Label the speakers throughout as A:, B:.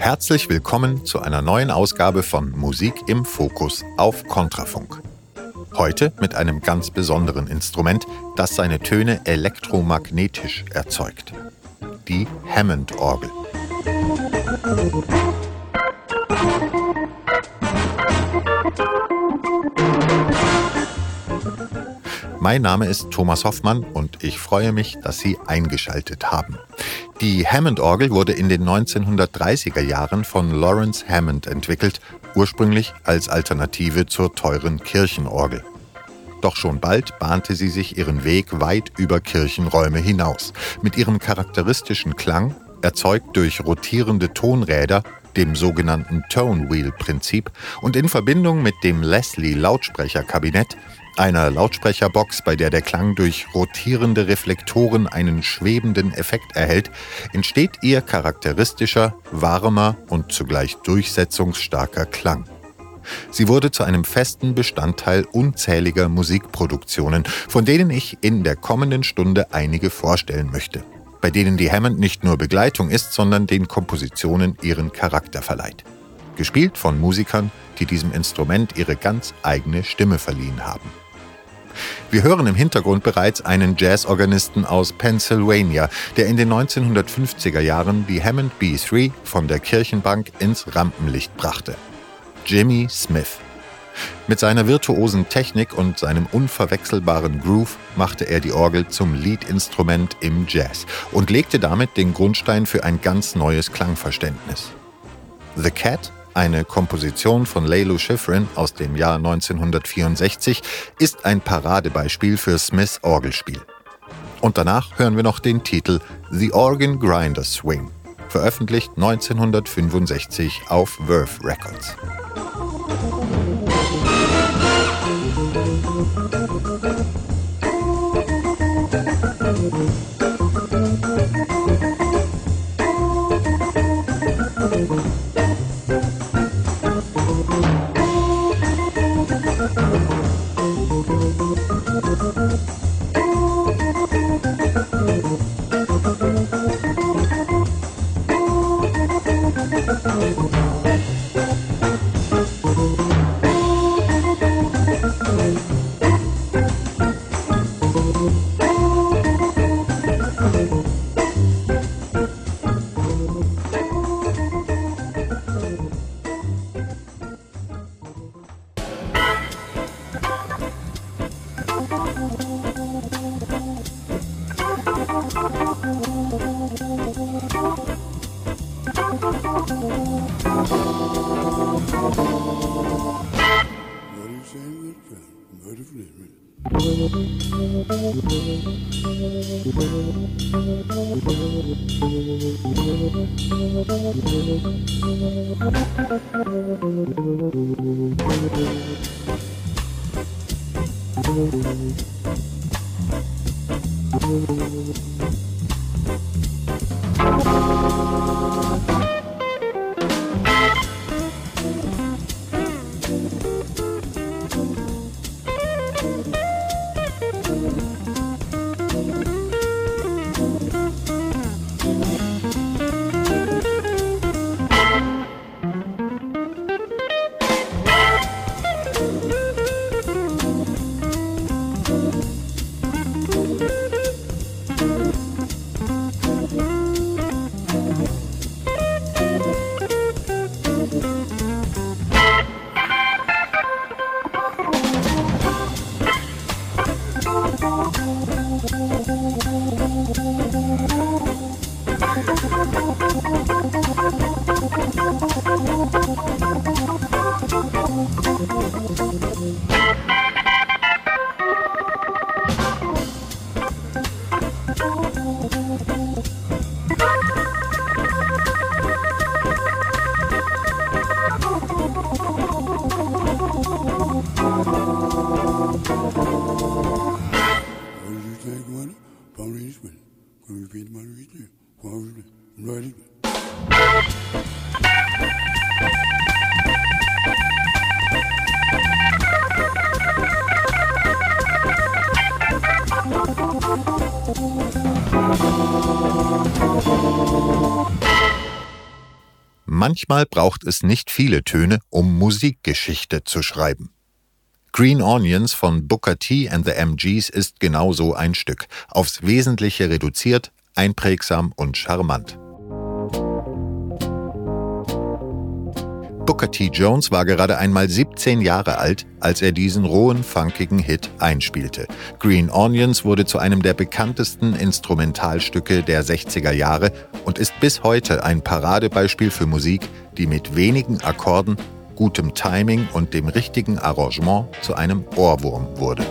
A: Herzlich willkommen zu einer neuen Ausgabe von Musik im Fokus auf Kontrafunk. Heute mit einem ganz besonderen Instrument, das seine Töne elektromagnetisch erzeugt. Die Hammond-Orgel. Mein Name ist Thomas Hoffmann und ich freue mich, dass Sie eingeschaltet haben. Die Hammond-Orgel wurde in den 1930er Jahren von Lawrence Hammond entwickelt, ursprünglich als Alternative zur teuren Kirchenorgel. Doch schon bald bahnte sie sich ihren Weg weit über Kirchenräume hinaus. Mit ihrem charakteristischen Klang, erzeugt durch rotierende Tonräder, dem sogenannten Tone-Wheel-Prinzip und in Verbindung mit dem Leslie-Lautsprecherkabinett, einer Lautsprecherbox, bei der der Klang durch rotierende Reflektoren einen schwebenden Effekt erhält, entsteht ihr charakteristischer, warmer und zugleich durchsetzungsstarker Klang. Sie wurde zu einem festen Bestandteil unzähliger Musikproduktionen, von denen ich in der kommenden Stunde einige vorstellen möchte, bei denen die Hammond nicht nur Begleitung ist, sondern den Kompositionen ihren Charakter verleiht. Gespielt von Musikern, die diesem Instrument ihre ganz eigene Stimme verliehen haben. Wir hören im Hintergrund bereits einen Jazzorganisten aus Pennsylvania, der in den 1950er Jahren die Hammond B3 von der Kirchenbank ins Rampenlicht brachte. Jimmy Smith. Mit seiner virtuosen Technik und seinem unverwechselbaren Groove machte er die Orgel zum Leadinstrument im Jazz und legte damit den Grundstein für ein ganz neues Klangverständnis. The Cat, eine Komposition von Lalo Schifrin aus dem Jahr 1964, ist ein Paradebeispiel für Smiths Orgelspiel. Und danach hören wir noch den Titel The Organ Grinder Swing, veröffentlicht 1965 auf Verve Records. Manchmal braucht es nicht viele Töne, um Musikgeschichte zu schreiben. Green Onions von Booker T. and the MGs ist genauso ein Stück. Aufs Wesentliche reduziert, einprägsam und charmant. Booker T. Jones war gerade einmal 17 Jahre alt, als er diesen rohen, funkigen Hit einspielte. Green Onions wurde zu einem der bekanntesten Instrumentalstücke der 60er Jahre und ist bis heute ein Paradebeispiel für Musik, die mit wenigen Akkorden, gutem Timing und dem richtigen Arrangement zu einem Ohrwurm wurde.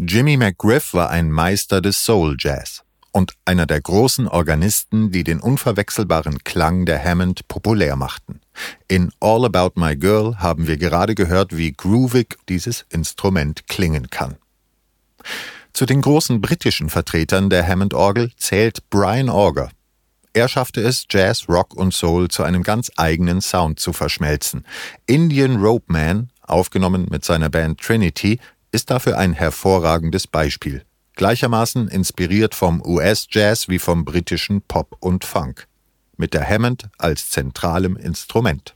A: Jimmy McGriff war ein Meister des Soul Jazz und einer der großen Organisten, die den unverwechselbaren Klang der Hammond populär machten. In All About My Girl haben wir gerade gehört, wie groovig dieses Instrument klingen kann. Zu den großen britischen Vertretern der Hammond-Orgel zählt Brian Auger. Er schaffte es, Jazz, Rock und Soul zu einem ganz eigenen Sound zu verschmelzen. Indian Rope Man, aufgenommen mit seiner Band Trinity, ist dafür ein hervorragendes Beispiel. Gleichermaßen inspiriert vom US-Jazz wie vom britischen Pop und Funk. Mit der Hammond als zentralem Instrument.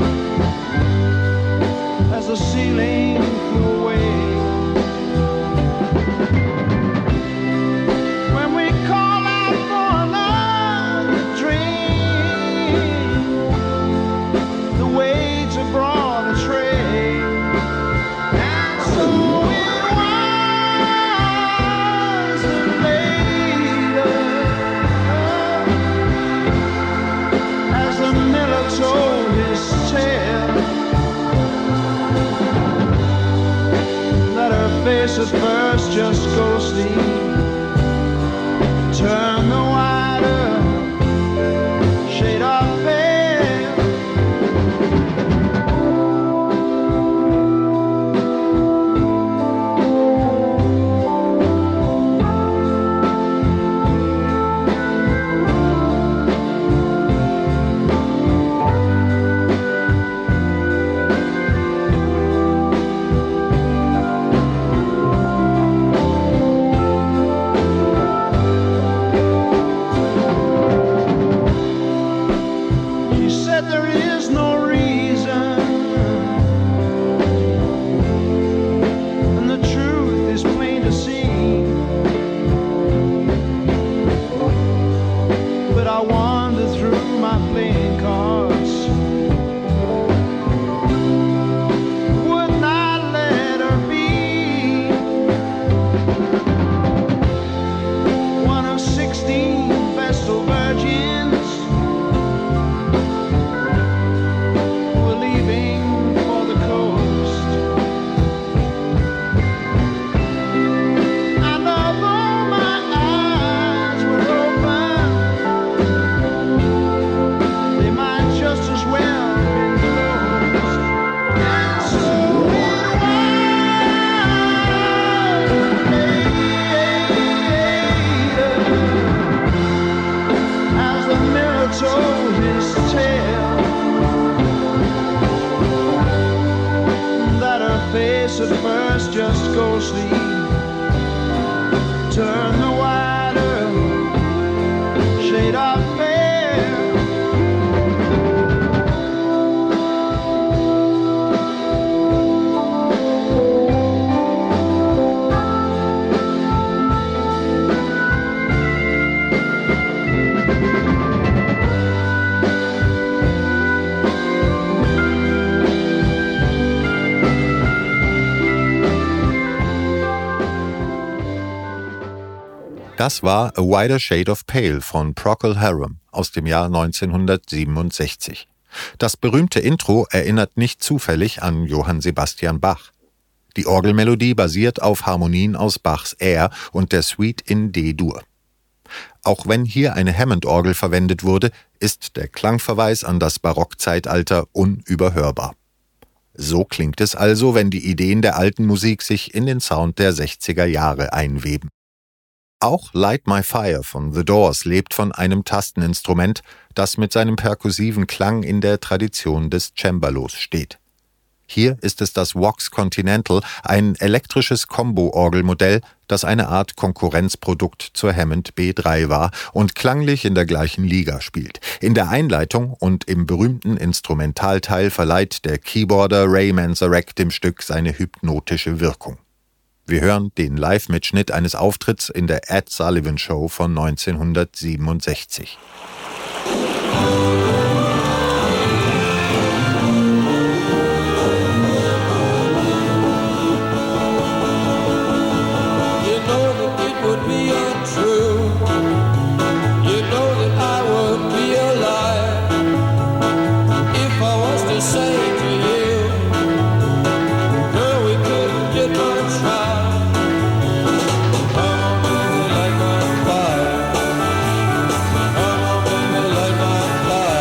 B: ceiling flew away. first just go sleep. Turn the wider shade of pale. At first just go sleep. Turn the wider shade of pale.
A: Das war A Wider Shade of Pale von Procol Harum aus dem Jahr 1967. Das berühmte Intro erinnert nicht zufällig an Johann Sebastian Bach. Die Orgelmelodie basiert auf Harmonien aus Bachs Air und der Suite in D-Dur. Auch wenn hier eine Hammond-Orgel verwendet wurde, ist der Klangverweis an das Barockzeitalter unüberhörbar. So klingt es also, wenn die Ideen der alten Musik sich in den Sound der 60er Jahre einweben. Auch Light My Fire von The Doors lebt von einem Tasteninstrument, das mit seinem perkussiven Klang in der Tradition des Cembalos steht. Hier ist es das Vox Continental, ein elektrisches Combo-Orgelmodell, das eine Art Konkurrenzprodukt zur Hammond B3 war und klanglich in der gleichen Liga spielt. In der Einleitung und im berühmten Instrumentalteil verleiht der Keyboarder Ray Manzarek dem Stück seine hypnotische Wirkung. Wir hören den Live-Mitschnitt eines Auftritts in der Ed Sullivan Show von 1967.
C: Fire.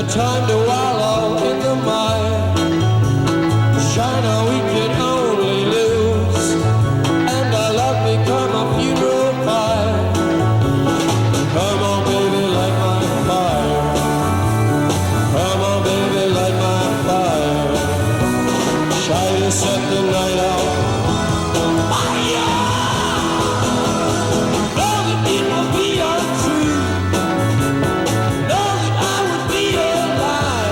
C: time to wallow in the mire. China, we could only lose, and our love become a funeral pyre. Come on, baby, light my fire. Come on, baby, light my fire. Try to set the night out. Alive.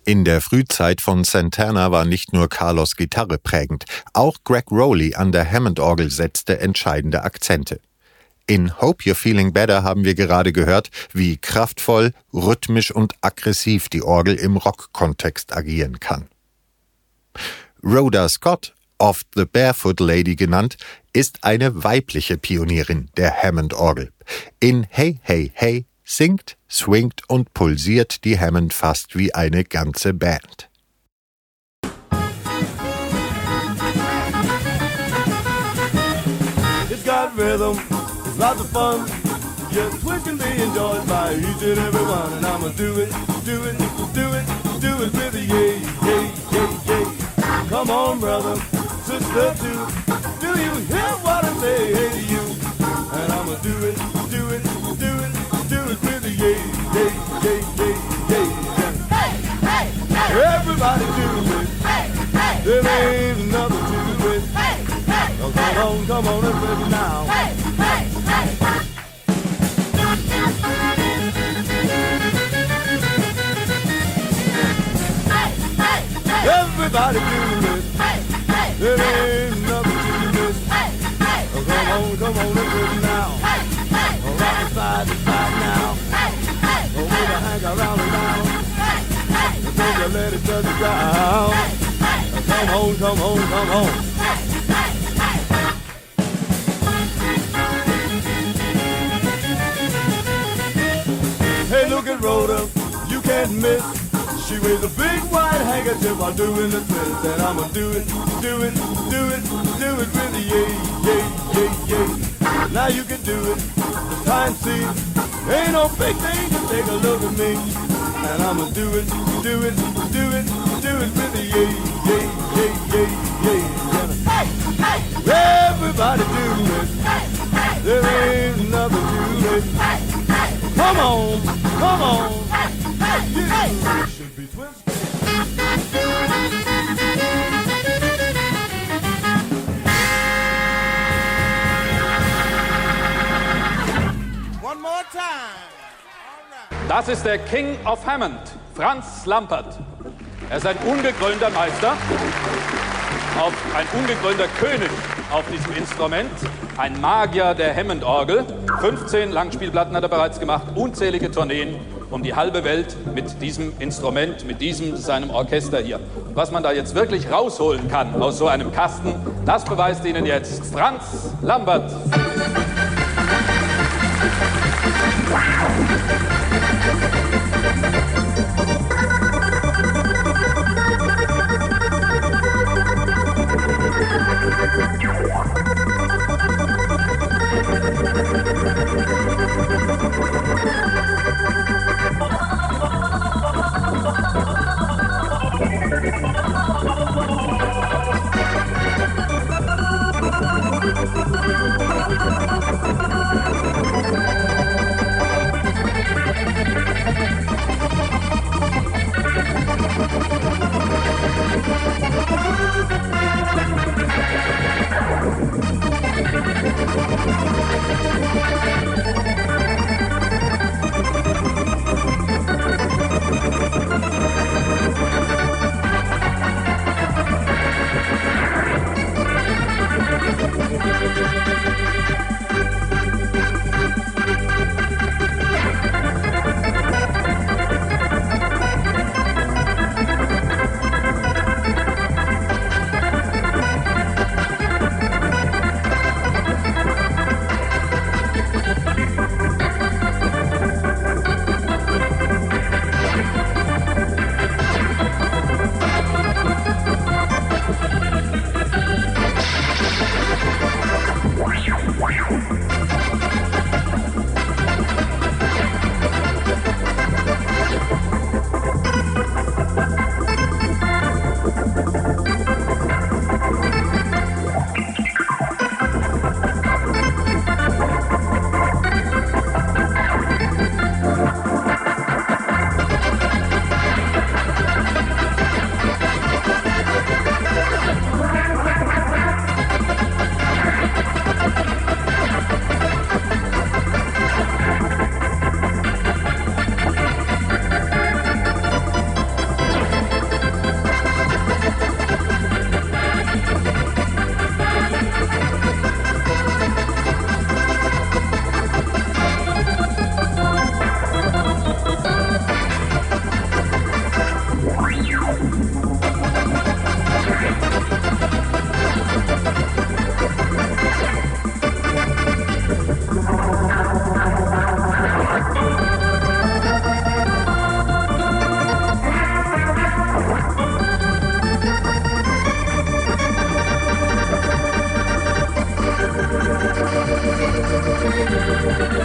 A: In der Frühzeit von Santana war nicht nur Carlos' Gitarre prägend, auch Gregg Rolie an der Hammond-Orgel setzte entscheidende Akzente. In Hope You're Feeling Better haben wir gerade gehört, wie kraftvoll, rhythmisch und aggressiv die Orgel im Rock-Kontext agieren kann. Rhoda Scott, oft The Barefoot Lady genannt, ist eine weibliche Pionierin der Hammond-Orgel. In Hey Hey Hey singt, swingt und pulsiert die Hammond fast wie eine ganze Band.
D: It's got rhythm, it's lots of fun. Yes, twist can be enjoyed by each and every one. And I'ma do it with a yay, yay, yay, yay. Come on, brother, sister too. Do you hear what I say to you? And I'ma do it with a yay, yay, yay, yay, yay. Hey, hey, hey. Everybody do it. Hey, hey, there ain't nothing to it. Hey, hey, oh, come on, let's live it now. Hey, hey, hey. Everybody do it. Hey, hey, there ain't nothing to it. Hey, hey, oh, come on, let's live it now. Hey, hey, oh, rock it side to side now. Hey, hey, oh, with a hang around and round. Hey, hey, don't you let it touch the ground. Hey, hey, come on. Hey, hey, hey. Hey, look at Rhoda, you can't miss. She wears a big white handkerchief while doing the twist. And I'ma do it with the yay, yay, yay, yay. Now you can do it, try and see. Ain't no big thing to take a look at me. And I'ma do it with the yay, yay, yay, yay, yay. Hey, hey, everybody do it. Hey, hey, there ain't nothing to it. Hey, hey, come on. Hey, hey, hey.
B: One more time.
E: Das ist der King of Hammond, Franz Lampert. Er ist ein ungekrönter Meister, ein ungekrönter König auf diesem Instrument, ein Magier der Hammond-Orgel. 15 Langspielplatten hat er bereits gemacht, unzählige Tourneen um die halbe Welt mit diesem Instrument, mit seinem Orchester hier. Was man da jetzt wirklich rausholen kann aus so einem Kasten, das beweist Ihnen jetzt Franz Lampert.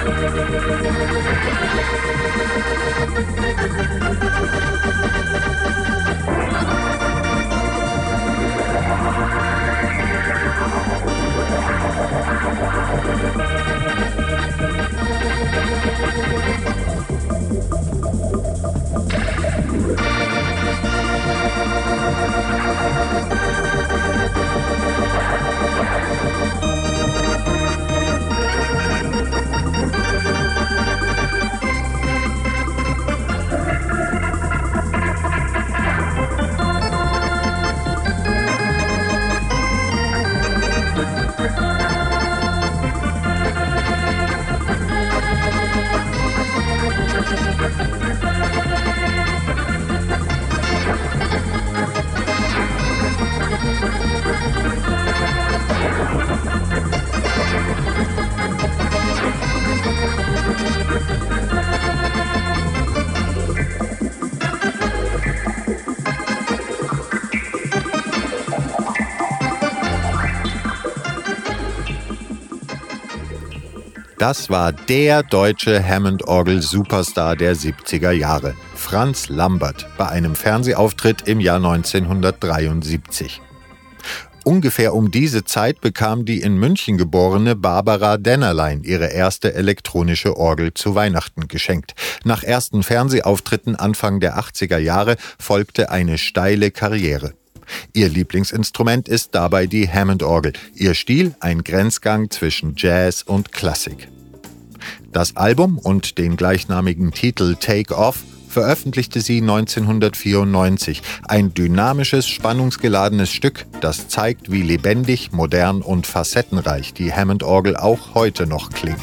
A: Das war der deutsche Hammond-Orgel-Superstar der 70er Jahre, Franz Lambert, bei einem Fernsehauftritt im Jahr 1973. Ungefähr um diese Zeit bekam die in München geborene Barbara Dennerlein ihre erste elektronische Orgel zu Weihnachten geschenkt. Nach ersten Fernsehauftritten Anfang der 80er Jahre folgte eine steile Karriere. Ihr Lieblingsinstrument ist dabei die Hammond-Orgel, ihr Stil ein Grenzgang zwischen Jazz und Klassik. Das Album und den gleichnamigen Titel Take Off veröffentlichte sie 1994, ein dynamisches, spannungsgeladenes Stück, das zeigt, wie lebendig, modern und facettenreich die Hammond-Orgel auch heute noch klingt.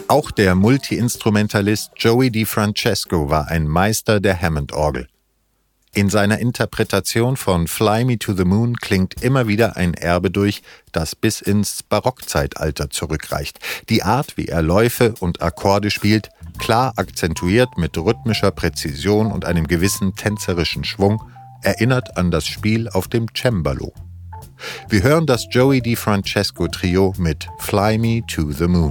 A: Auch der Multi-Instrumentalist Joey DiFrancesco war ein Meister der Hammond-Orgel. In seiner Interpretation von Fly Me to the Moon klingt immer wieder ein Erbe durch, das bis ins Barockzeitalter zurückreicht. Die Art, wie er Läufe und Akkorde spielt, klar akzentuiert mit rhythmischer Präzision und einem gewissen tänzerischen Schwung, erinnert an das Spiel auf dem Cembalo. Wir hören das Joey DiFrancesco Trio mit Fly Me to the Moon.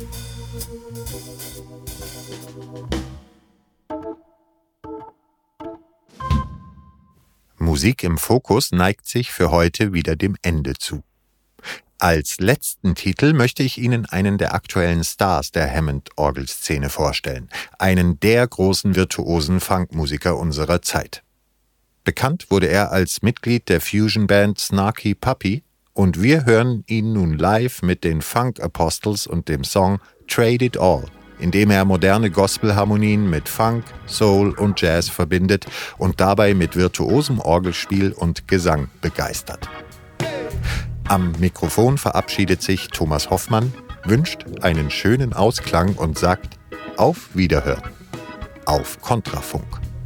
A: Musik im Fokus neigt sich für heute wieder dem Ende zu. Als letzten Titel möchte ich Ihnen einen der aktuellen Stars der Hammond-Orgelszene vorstellen, einen der großen virtuosen Funkmusiker unserer Zeit. Bekannt wurde er als Mitglied der Fusion-Band Snarky Puppy und wir hören ihn nun live mit den Funk Apostles und dem Song Trade It All, in dem er moderne Gospelharmonien mit Funk, Soul und Jazz verbindet und dabei mit virtuosem Orgelspiel und Gesang begeistert. Am Mikrofon verabschiedet sich Thomas Hoffmann, wünscht einen schönen Ausklang und sagt auf Wiederhören auf Kontrafunk.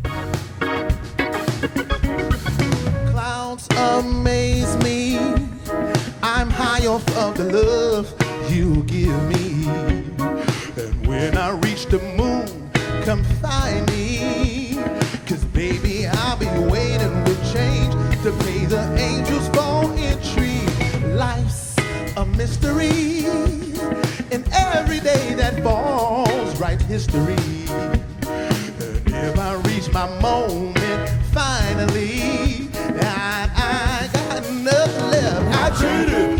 B: Clouds amaze me. I'm high off of the love you give me. And when I reach the moon, come find me. 'Cause baby, I'll be waiting with change to pay the angels for entry. Life's a mystery, and every day that falls, write history. And if I reach my moment, finally, I got nothing left. I trade it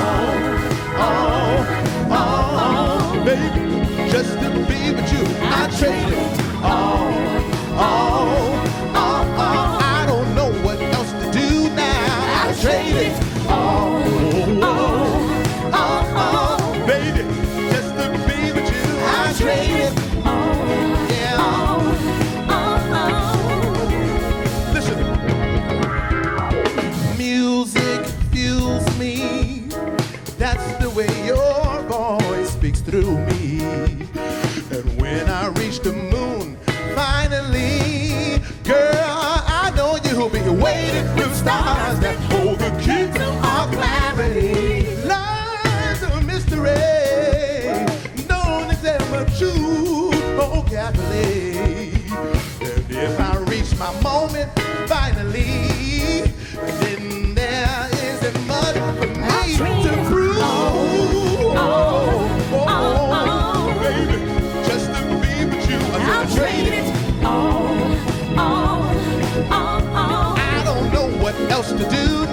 B: all, baby, just to be with you. I trade it all. I don't know what else to do now. I trade it all. Baby, just to be with you. I trade it. Yeah. Listen. Music fuels me. That's the way your voice speaks through me. And when I reach the moon, finally, girl, I know you'll be waiting with stars that hold the key to our clarity. Life's a mystery, don't examine truth vocabulary. And if I reach my moment, finally, then there isn't much for me to prove. Baby, just to be with you, I'll trade it. I don't know what else to do.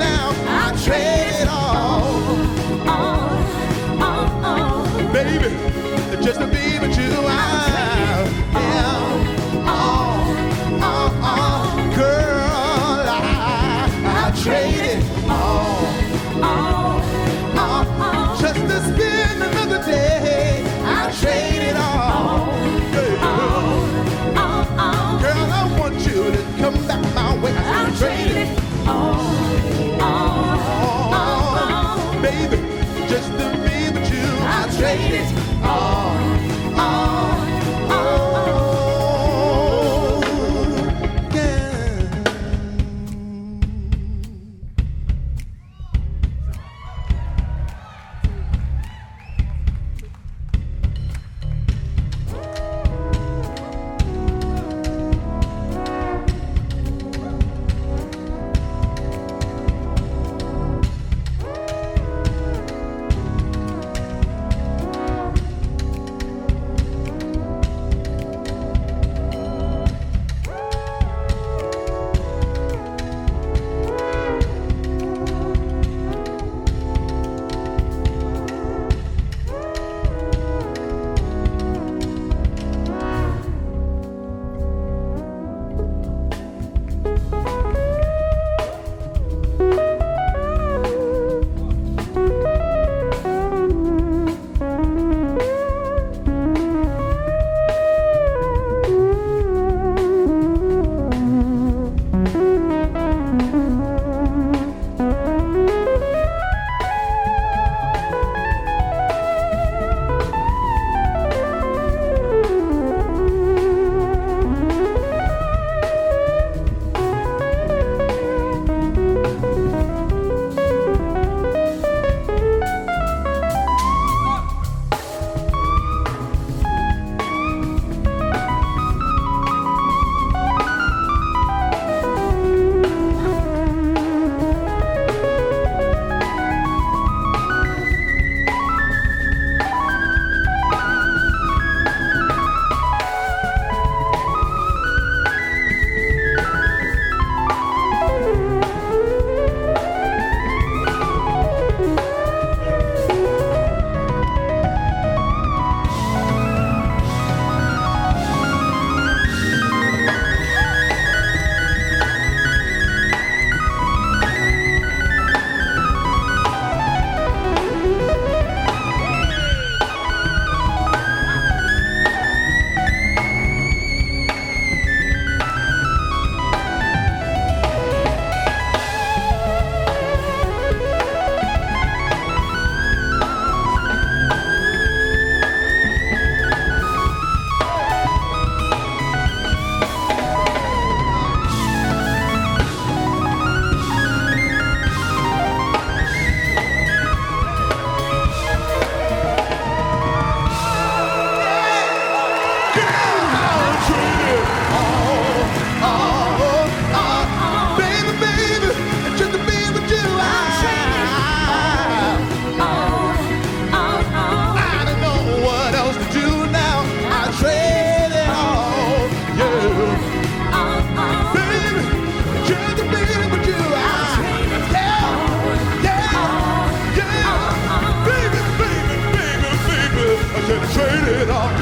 B: can trade it all.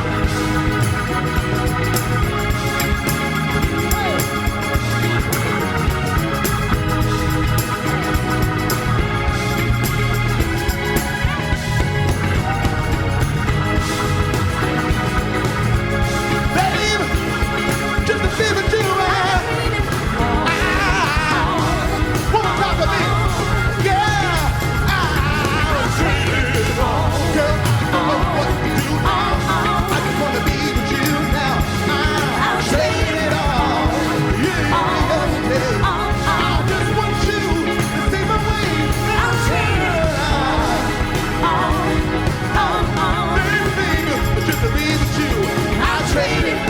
B: Trade it.